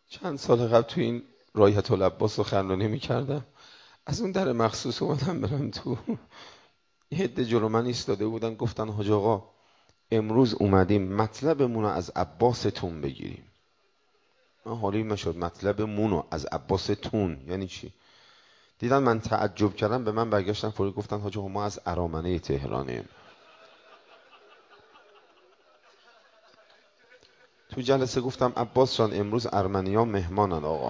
چند سال قبل تو این رایحة العباس سخنرانی میکردم، از اون در مخصوص اومدم برم تو. یه عده جلو من ایستاده بودن، گفتن حاج آقا امروز اومدیم مطلبمون رو از عباستون بگیریم. من حالیم نشد مطلبمون رو از عباستون یعنی چی. دیدن من تعجب کردم، به من برگشتن فوری گفتن حاج آقا ما از ارامنه تهرانیم. تو جلسه گفتم عباس جان امروز ارمنی‌ها مهمانن آقا.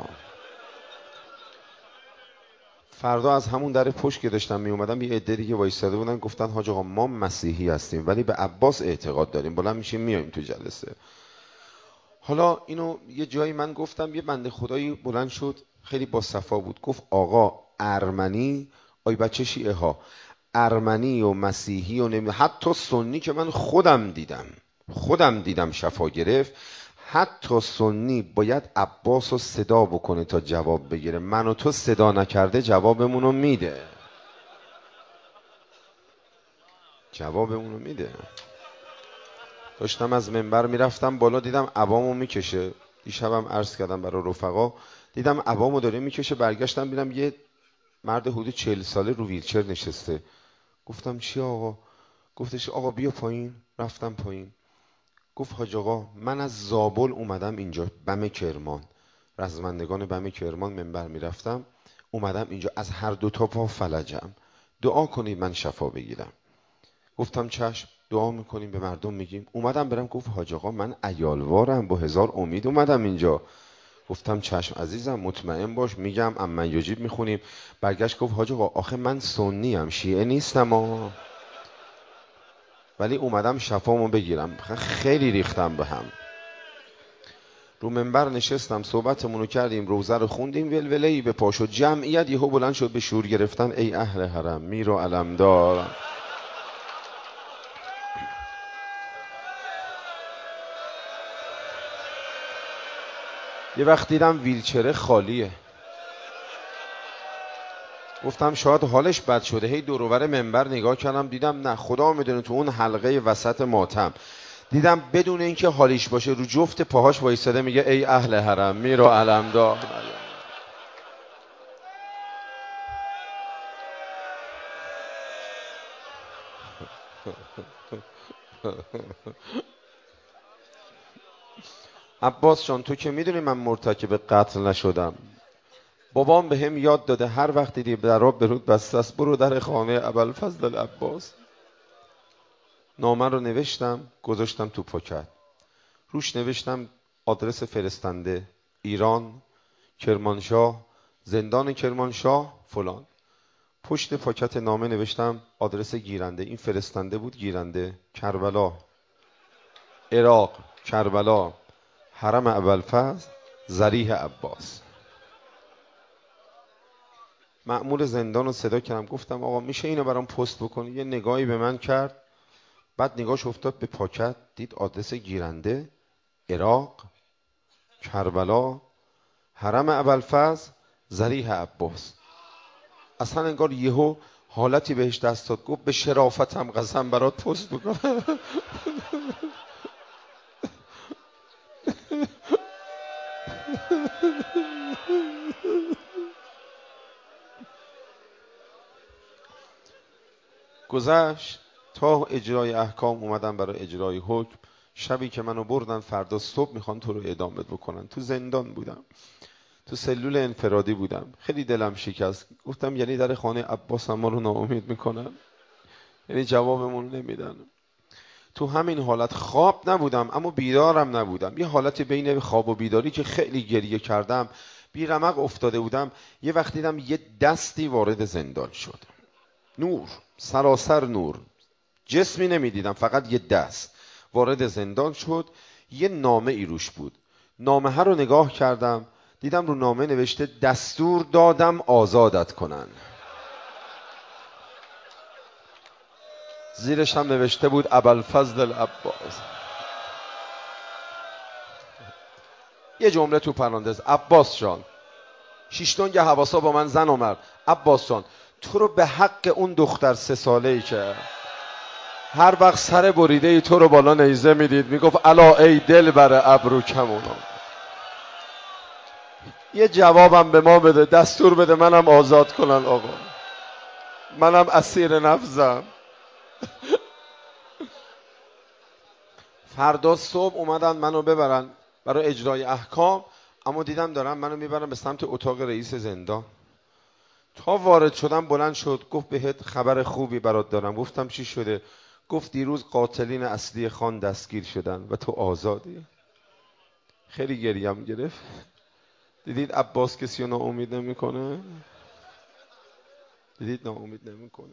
فردا از همون در پشت که داشتم می اومدم یه عده دیگه وایساده بودن، گفتن حاج آقا ما مسیحی هستیم ولی به عباس اعتقاد داریم، بلند میشیم میایم تو جلسه. حالا اینو یه جایی من گفتم، یه بنده خدایی بلند شد خیلی با صفا بود، گفت آقا ارمنی، آی بچه شیعه ها، ارمنی و مسیحی و حتی سنی که من خودم دیدم شفا گرفت، حتی سنی باید عباس رو صدا بکنه تا جواب بگیره، من و تو صدا نکرده جوابمونو میده. داشتم از منبر میرفتم بالا، دیدم عبامو میکشه. دیشبم عرض کردم برای رفقا، دیدم عبامو داره میکشه، برگشتم دیدم یه مرد حدود 40 ساله رو ویلچر نشسته. گفتم چی آقا؟ گفتش آقا بیا پایین. رفتم پایین. گفت حاج آقا من از زابل اومدم اینجا، بم کرمان، رزمندگان بم کرمان منبر میرفتم، اومدم اینجا از هر دو تا پا فلجم، دعا کنید من شفا بگیرم. گفتم چشم، دعا میکنیم به مردم میگیم. اومدم برم، گفت حاج آقا من عیالوارم با 1000 امید اومدم اینجا. گفتم چشم عزیزم مطمئن باش، میگم امن یجیب میخونیم. برگشت گفت حاج آقا آخه من سنی ام شیعه نیستم ولی اومدم شفامو بگیرم. خیلی ریختم به هم. رو منبر نشستم، صحبتمونو کردیم، روزه رو خوندیم، ولوله‌ای به پا شد. جمعیت یهو بلند شد به شور گرفتن، ای اهل حرم میر و علمدار. یه وقت دیدم ویلچره خالیه، گفتم شاید حالش بد شده. هی دور و بر منبر نگاه کردم، دیدم نه، خدا میدونه تو اون حلقه وسط ماتم دیدم بدون اینکه حالیش باشه رو جفت پاهاش وایساده میگه ای اهل حرم میر و علمدار. عباس جان تو که میدونی من مرتکب قتل نشدم، بابام به هم یاد داده هر وقت دیدی درا برود بسته است برو در خانه ابوالفضل العباس. نامه رو نوشتم گذاشتم تو پاکت، روش نوشتم آدرس فرستنده ایران، کرمانشاه، زندان کرمانشاه فلان. پشت پاکت نامه نوشتم آدرس گیرنده، این فرستنده بود، گیرنده کربلا، عراق، کربلا، حرم ابوالفضل، ضریح عباس. مأمور زندان رو صدا کردم، گفتم آقا میشه اینو برام پست بکنی؟ یه نگاهی به من کرد، بعد نگاهش افتاد به پاکت، دید آدرس گیرنده عراق، کربلا، حرم ابوالفضل، ضریح عباس. اصلا انگار یهو حالتی بهش دست داد، گفت به شرافتم قسم برات پست بکنم. گذشت تا اجرای احکام اومدن برای اجرای حکم. شبی که منو بردن، فردا صبح میخوان تو رو اعدامت بکنن. تو زندان بودم، تو سلول انفرادی بودم، خیلی دلم شکست. گفتم یعنی در خانه عباس ما رو ناامید میکنن، یعنی جوابمون نمیدن. تو همین حالت خواب نبودم اما بیدارم نبودم، یه حالت بین خواب و بیداری که خیلی گریه کردم، بی رمق افتاده بودم. یه وقت دیدم یه دستی وارد زندان شد، نور، سراسر نور، جسمی نمیدیدم، فقط یه دست وارد زندان شد. یه نامه ای روش بود. نامه ها رو نگاه کردم، دیدم رو نامه نوشته دستور دادم آزادت کنن. زیرش هم نوشته بود ابوالفضل العباس. یه جمله تو پرانتز، عباس جان، شیشتونگ حواسا با من زن و مرد، عباس جان تو رو به حق اون دختر 3 ساله ای که هر وقت سر بریده ای تو رو بالا نیزه میدید میگفت الا ای دل بر ابرو کمونم، یه جوابم به ما بده، دستور بده منم آزاد کنن آقا، منم اسیر نفسم. فردا صبح اومدن منو ببرن برای اجرای احکام، اما دیدم دارن منو میبرن به سمت اتاق رئیس زندان. تا وارد شدم بلند شد گفت بهت خبر خوبی برات دارم. گفتم چی شده؟ گفت دیروز قاتلین اصلی خان دستگیر شدن و تو آزادی. خیلی گریم گرفت. دیدید عباس کسی رو ناامید نمیکنه؟ دیدید ناامید نمیکنه؟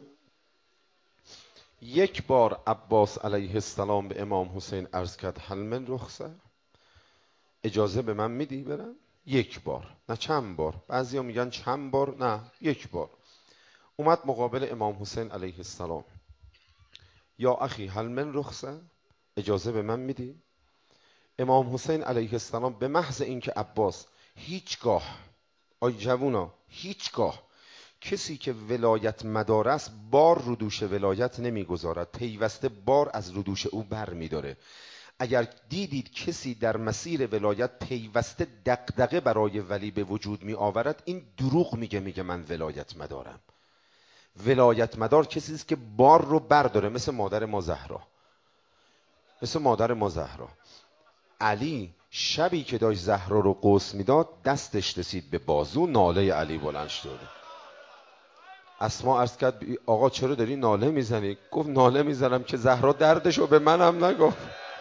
یک بار عباس علیه السلام به امام حسین عرض کرد هل من رخصه، اجازه به من میدی برم؟ یک بار، نه چند بار. بعضیا میگن چند بار، نه یک بار. اومد مقابل امام حسین علیه السلام، یا اخی هل من رخصه، اجازه به من میدی؟ امام حسین علیه السلام به محض اینکه عباس هیچگاه، آی جوونا، هیچگاه کسی که ولایت مدار است بار رو دوش ولایت نمیگذارد، پیوسته بار از رو دوش او بر میداره. اگر دیدید کسی در مسیر ولایت پیوسته دغدغه برای ولی به وجود می آورد، این دروغ میگه من ولایت مدارم. ولایت مدار کسی است که بار رو برداره، مثل مادر ما زهرا. مثل مادر ما زهرا. علی شبی که داشت زهرا رو قوس میداد دستش رسید به بازو، ناله علی بلند شد. اسما عرض کرد آقا چرا داری ناله میزنی؟ گفت ناله میزنم که زهرا دردشو به منم نگفت.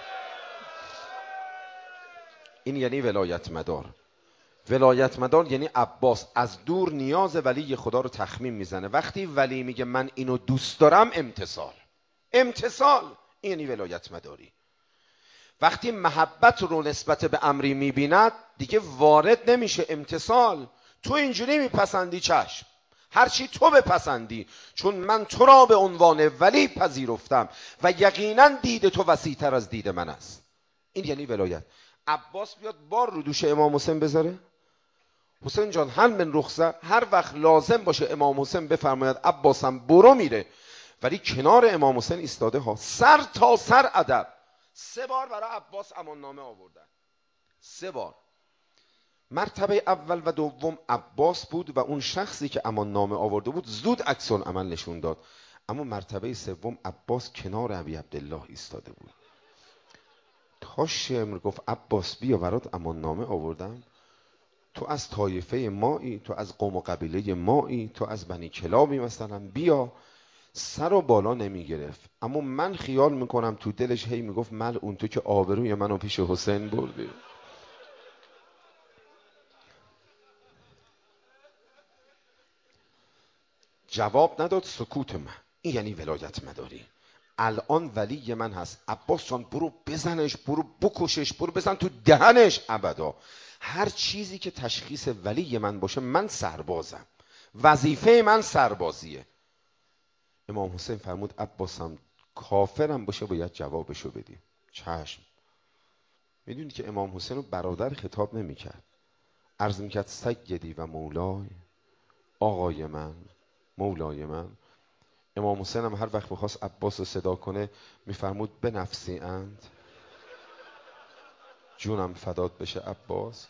این یعنی ولایت مدار. ولایت مدار یعنی عباس از دور نیاز ولی خدا رو تخمین میزنه. وقتی ولی میگه من اینو دوست دارم، امتثال. امتثال این یعنی ولایت مداری. وقتی محبت رو نسبت به امری میبیند دیگه وارد نمیشه امتثال. تو اینجوری میپسندی، چشم، هرچی تو بپسندی، چون من تو را به عنوان ولی پذیرفتم و یقینا دید تو وسیع تر از دید من است. این یعنی ولایت. عباس بیاد بار رو دوش امام حسین بذاره، حسین جان هل من رخصه، هر وقت لازم باشه امام حسین بفرماید عباسم برو، میره. ولی کنار امام حسین ایستاده ها، سر تا سر ادب. 3 بار برای عباس امان نامه آوردن، 3 بار. مرتبه اول و دوم عباس بود و اون شخصی که امان نامه آورده بود زود عکس العمل نشون داد. اما مرتبه سوم عباس کنار ابی عبدالله ایستاده بود. تا شمر گفت عباس بیا برات امان نامه آوردم، تو از طایفه مایی، تو از قوم و قبیله مایی، تو از بنی کلابی مثلا، بیا. سر و بالا نمی گرفت. اما من خیال میکنم تو دلش هی میگفت ملعون تو که آبروی منو پیش حسین بردی. جواب نداد، سکوت من. این یعنی ولایت مداری. الان ولی من هست، عباس جان برو بزنش، برو بکشش، برو بزن تو دهنش. ابدا. هر چیزی که تشخیص ولی من باشه، من سربازم، وظیفه من سربازیه. امام حسین فرمود عباسم کافرم باشه باید جوابشو بدی. چشم. میدونی که امام حسین رو برادر خطاب نمیکرد، عرض میکرد سیدی و مولای، آقای من، مولای من. امام حسین هم هر وقت میخواست عباس رو صدا کنه میفرمود به نفسی اند، جونم فدات بشه عباس،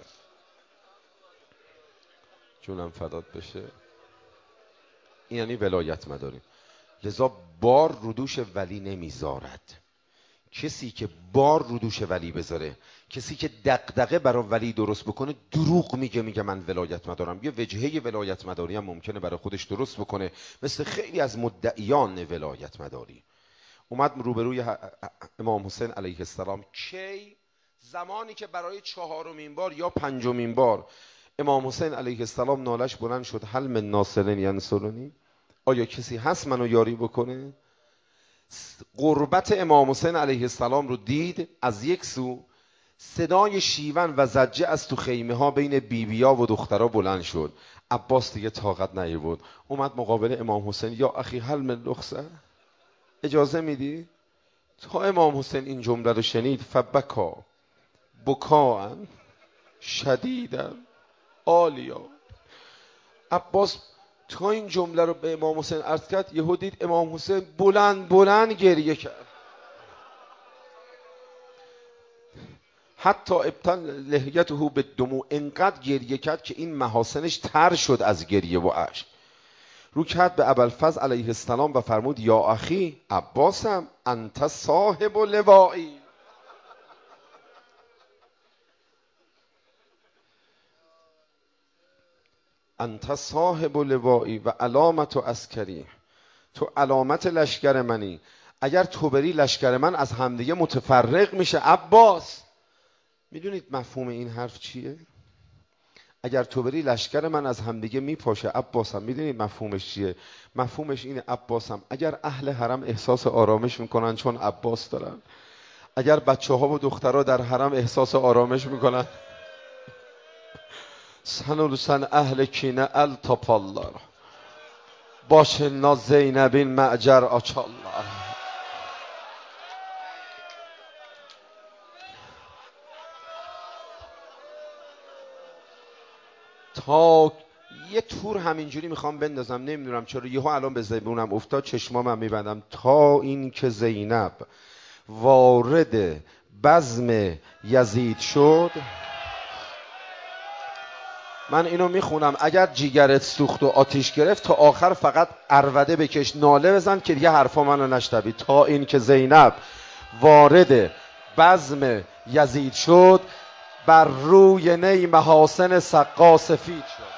جونم فدات بشه. این یعنی ولایت مداری. لذا بار رو دوش ولی نمیذارد. کسی که بار رو دوش ولی بذاره، کسی که دغدغه برای ولی درست بکنه، دروغ میگه من ولایت مدارم. یه وجهه ولایت مداری هم ممکنه برای خودش درست بکنه، مثل خیلی از مدعیان ولایت مداری. اومد روبروی امام حسین علیه السلام. کی؟ زمانی که برای 4مین بار یا 5مین بار امام حسین علیه السلام نالش بلند شد هل من ناصر ینصرنی، آیا کسی هست منو یاری بکنه؟ قربت امام حسین علیه السلام رو دید. از یک سو صدای شیون و زجه از تو خیمه ها بین بیبیا و دخترها بلند شد. عباس دیگه طاقت نیاورد، اومد مقابل امام حسین، یا اخی هل من رخصه، اجازه میدی؟ تا امام حسین این جمله رو شنید فبکا بکاء شدیدا عالیا. عباس تا این جمله رو به امام حسین عرض کرد، یهو دید امام حسین بلند بلند گریه کرد. حتی ابتل لحیته به دموع، انقدر گریه کرد که این محاسنش تر شد از گریه و اشک. رو کرد به ابوالفضل علیه السلام و فرمود یا اخی عباسم انت صاحب لوایی. انت صاحب لوایی و علامت عسکری، تو علامت لشکر منی، اگر تو بری لشکر من از همدیگه متفرق میشه عباس. میدونید مفهوم این حرف چیه؟ اگر تو بری لشکر من از همدیگه میپاشه عباسم. میدونید مفهومش چیه؟ مفهومش اینه عباسم اگر اهل حرم احساس آرامش میکنن چون عباس دارن، اگر بچه ها و دخترها در حرم احساس آرامش میکنن سن اهل کینه التپالله باشه نا زینبین معجر آچالله. تا یه تور همینجوری میخوام بندازم، نمیدونم چرا یهو الان به زبونم افتاد، چشمام میبندم. تا این که زینب وارد بزم یزید شد. من اینو میخونم اگر جیگرت سوخت و آتیش گرفت تا آخر فقط عربده بکش، ناله بزن که دیگه حرفا منو نشنوی. تا این که زینب وارد بزم یزید شد، بر روی نی محاسن سقا سفید شد.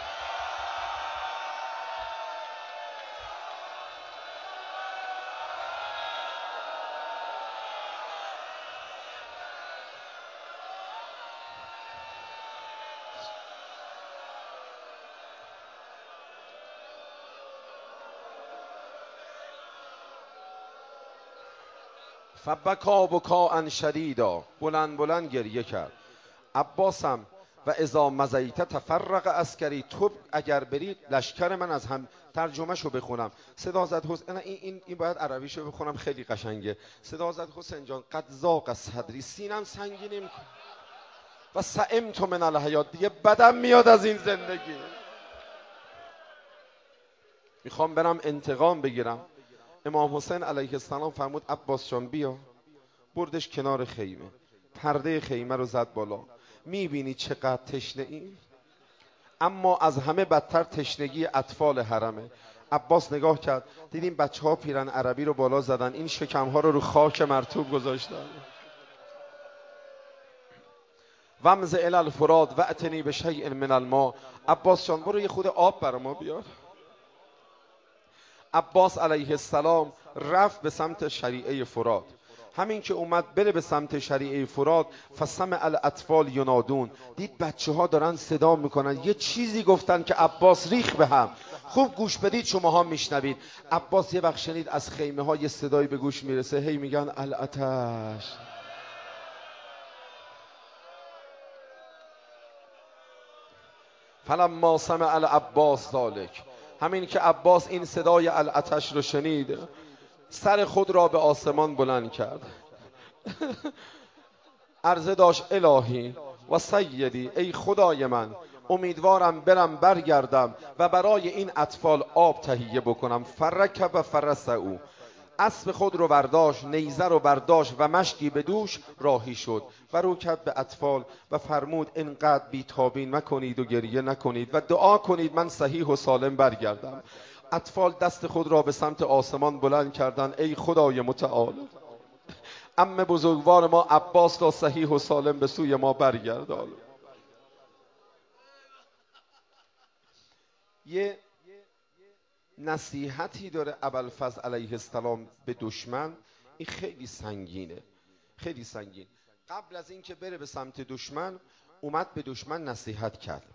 فبکا بکاء شدیدا، بلند بلند گریه کرد. عباسم و اذا مزیت تفرق عسکری، تو اگر بری لشکر من از هم. ترجمه شو بخونم. صدا زد حسین، این باید عربی شو بخونم، خیلی قشنگه. صدا زد حسین جان قد ضاق صدری، سینم سنگینی میکنه و سئمت من الحیات، دیگه بدم میاد از این زندگی، میخوام برم انتقام بگیرم. امام حسین علیه السلام فرمود عباس جان بیا. بردش کنار خیمه، پرده خیمه رو زد بالا. میبینی چقدر تشنه ای؟ اما از همه بدتر تشنگی اطفال حرمه. عباس نگاه کرد، دیدیم بچه ها پیرن عربی رو بالا زدن، این شکم ها رو خاک مرطوب گذاشتن. ومز الی الفرات و اتنی به شیء من الماء، عباس جان برو یه خود آب برا ما بیار. عباس علیه السلام رفت به سمت شریعه فرات. همین که اومد بره به سمت شریعه فرات، فسمع الاطفال ینادون، دید بچه ها دارن صدا میکنن، یه چیزی گفتن که عباس ریخ به هم. خوب گوش بدید شماها میشنوید. عباس یه وقت شنید از خیمه ها یه صدایی به گوش میرسه، هی میگن الاتش. فلما سمع العباس ذلک، همین که عباس این صدای الاتش رو شنید، سر خود را به آسمان بلند کرد. عرضه داشت الهی و سیدی، ای خدای من، امیدوارم برم برگردم و برای این اطفال آب تهیه بکنم. فرکب فرس او، اسب خود رو برداشت، نیزه رو برداشت و مشکی به دوش راهی شد و رو کرد به اطفال و فرمود اینقدر بیتابین مکنید و گریه نکنید و دعا کنید من صحیح و سالم برگردم. اطفال دست خود را به سمت آسمان بلند کردند، ای خدای متعال، عم بزرگوار ما عباس را صحیح و سالم به سوی ما برگردان. یه نصیحتی داره ابوالفضل علیه السلام به دشمن، این خیلی سنگینه، خیلی سنگین. قبل از اینکه بره به سمت دشمن، اومد به دشمن نصیحت کرد.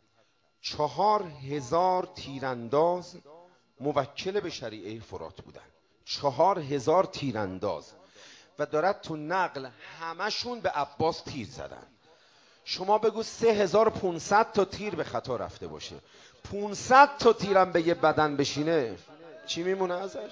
4000 تیرانداز موکل به شریعه فرات بودن، 4000 تیرانداز، و دارد تو نقل همشون به عباس تیر زدن. شما بگو 3500 تا تیر به خطا رفته باشه، 500 تا تیرم به یه بدن بشینه، چی میمونه ازش؟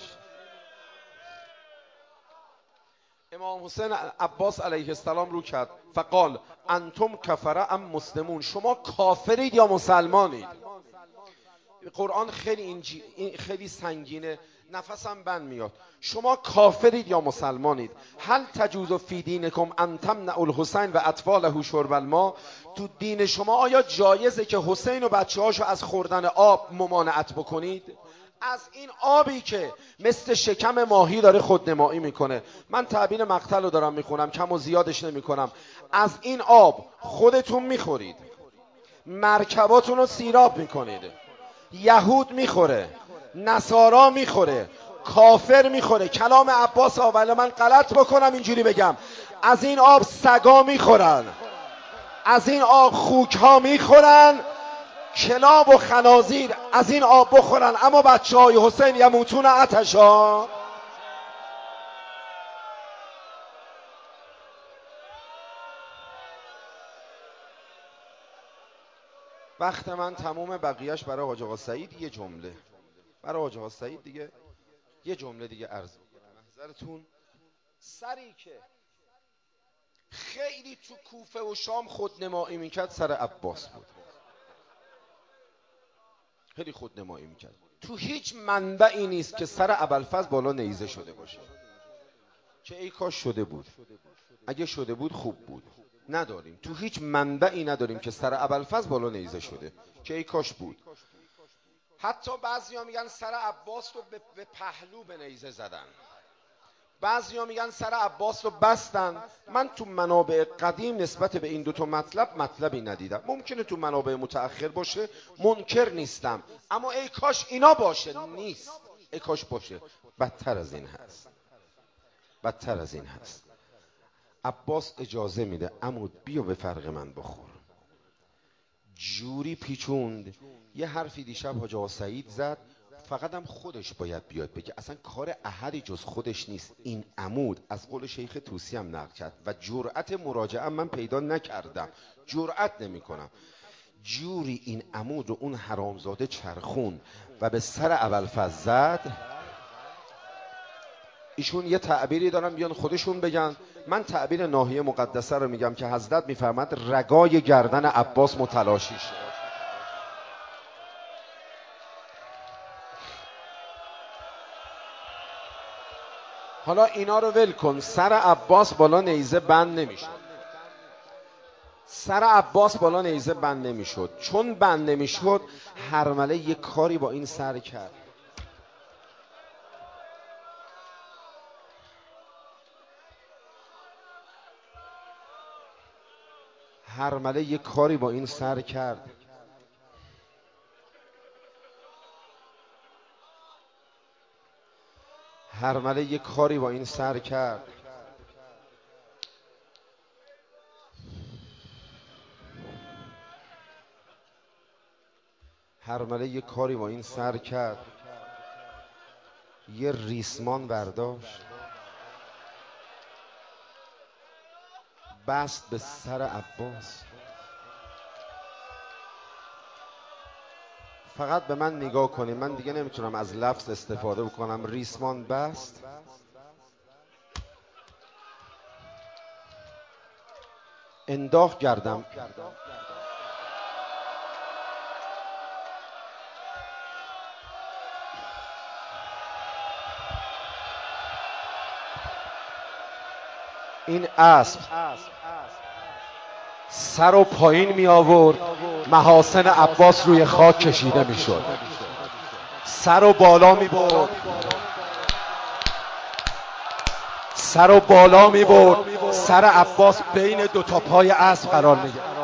امام حسین عباس علیه السلام رو کرد فقال انتم کفره ام مسلمون، شما کافرید یا مسلمانید؟ قرآن این خیلی سنگینه، نفسم بند میاد. شما کافرید یا مسلمانید؟ هل تجوز فی دینکم ان تمنعوا الحسین و اطفاله شرب الماء؟ تو دین شما آیا جایزه که حسین و بچه‌هاشو از خوردن آب ممانعت بکنید؟ از این آبی که مثل شکم ماهی داره خودنمایی میکنه، من تعبیر مقتل رو دارم میخونم، کم و زیادش نمیکنم، از این آب خودتون میخورید، مرکباتون رو سیراب میکنید، یهود میخوره، نصارا میخوره، کافر میخوره. کلام عباس ولی من غلط بکنم اینجوری بگم، از این آب سگا میخورن، از این آب خوک ها میخورن، کلاب و خنازیر از این آب بخورن، اما بچه های حسین یموتون عطشا. وقت من تموم، بقیهش برای حاج آقا سعید. یه جمله برای حاج آقا سعید دیگه، یه جمله دیگه عرض میکنم محضرتون. سری که خیلی تو کوفه و شام خودنمایی میکرد سر عباس بود، خیلی خودنمایی میکرد. تو هیچ منبعی نیست که سر ابوالفضل بالا نیزه شده باشه، که ای کاش شده بود، اگه شده بود خوب بود. نداریم، تو هیچ منبعی نداریم که سر ابوالفضل بالا نیزه شده، که ای کاش بود. حتی بعضیا میگن سر عباس رو به پهلو به نیزه زدن، بعضیا میگن سر عباس رو بستن. من تو منابع قدیم نسبت به این دوتا مطلبی ندیدم. ممکنه تو منابع متأخر باشه، منکر نیستم، اما ای کاش اینا باشه، نیست. ای کاش باشه. بدتر از این هست، بدتر از این هست. عباس اجازه میده عمود بیا به فرق من بخور. جوری پیچوند. یه حرفی دیشب حاج آقا سعید زد، فقط هم خودش باید بیاد بگه، اصلا کار احدی جز خودش نیست. این عمود از قول شیخ طوسی هم نقل کرد و جرأت مراجعه من پیدا نکردم، جرأت نمی کنم. جوری این عمود رو اون حرامزاده چرخون و به سر ابوالفضل زد. ایشون یه تعبیری دارن بیان خودشون بگن، من تعبیر ناحیه مقدسه رو میگم که حضرت میفرماد رگای گردن عباس متلاشی شد. حالا اینا رو ول کن، سر عباس بالا نیزه بند نمیشد، سر عباس بالا نیزه بند نمیشد. چون بند نمیشد، هرمله یه کاری با این سر کرد. هرمله یه کاری با این سر کرد. هرمله یه کاری با این سر کرد. هرمله یه کاری با این سر کرد. یه ریسمان برداشت بست به سر عباس. فقط به من نگاه کنیم، من دیگه نمیتونم از لفظ استفاده بکنم. ریسمان بست، انداخت گردم. این اسب سر و پایین می آورد، محاسن عباس روی خاک کشیده می شد. سر و بالا می برد، سر و بالا می برد، سر عباس بین دوتا پای اسب قرار می گرفت.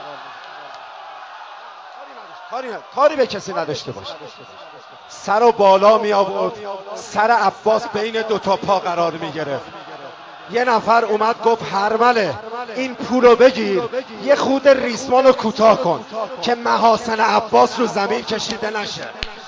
کاری به کسی نداشته باشه. سر و بالا می آورد، سر عباس بین دوتا پا قرار می گرفت. یه نفر اومد گفت هرمله این پولو بگیر، یه خود ریسمانو کوتاه کن که محاسن عباس رو زمین کشیده نشه.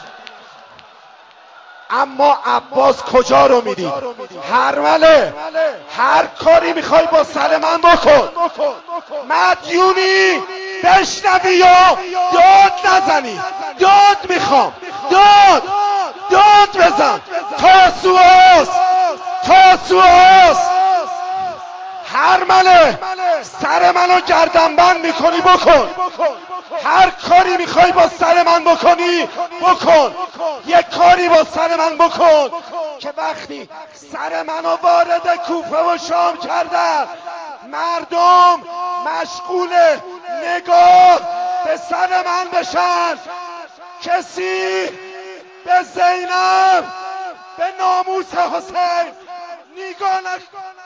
اما عباس کجا رو میدید؟ هرمله هر کاری میخوای با سر من بکن، مدیونی بشنوی یا داد نزنی. داد میخوام، داد بزن. تاسوعاست، تاسوعاست. هرمله سر منو گردنبند میکنی بکن، هر کاری میخوای با سر من بکنی بکن، یک کاری با سر من بکن که وقتی سر منو وارد کوفه و شام کردن مردم مشغول نگاه به سر من بشن، کسی به زینب به ناموس حسین نگاه